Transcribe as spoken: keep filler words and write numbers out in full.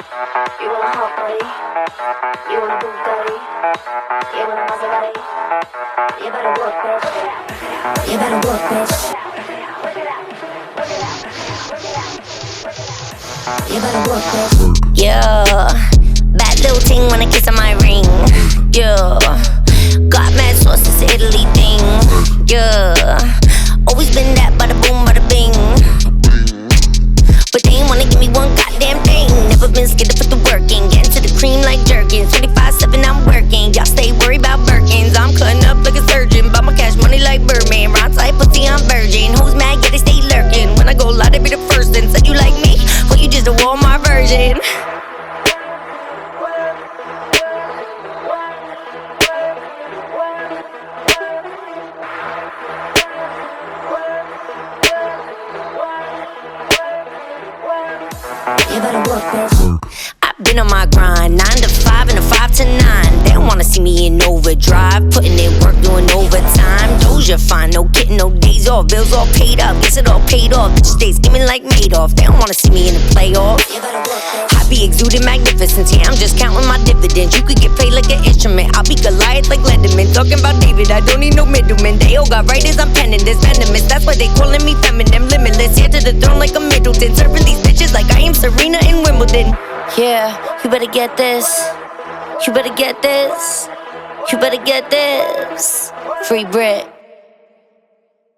You want a hot body? You want a Bugatti? You want a Maserati? You better work, bitch. You better work, bitch. You better work, bitch. Yeah, bad little ting when I kiss on my ring. Yeah, got mad sauce, it's an Italy thing. Yeah, always been that, bada boom, bada bing. But they ain't wanna give me one goddamn thing. Never been scared to put the work in. Getting to the cream like Jergens. twenty-five seven, I'm working. Y'all stay worried about Birkins. I'm cutting up like a surgeon. Buy my cash money like Birdman. Round type pussy, I'm virgin. Who's mad? Yeah, they stay lurking. When I go live, they be the first. And said you like me? Well, you just a Walmart version. You better work, bitch. I've been on my grind, nine to five and a five to nine. They don't wanna see me in overdrive, putting in work, doing overtime. Doja fine, no getting no days off, bills all paid up, guess it all paid off. Bitches stay skimming like Madoff. They don't wanna see me in the playoffs. You better work, bitch. I be exuding magnificence, yeah, I'm just counting my dividends. You could get paid like an instrument. I'll be Goliath like Letterman, talking about David. I don't need no middleman. They all got writers, I'm penning this venomous. That's why they calling me feminine, limitless. Here to the throne like a Middleton, serving these bitches like I am Serena in Wimbledon. Yeah, you better get this. You better get this. You better get this. Free Brit.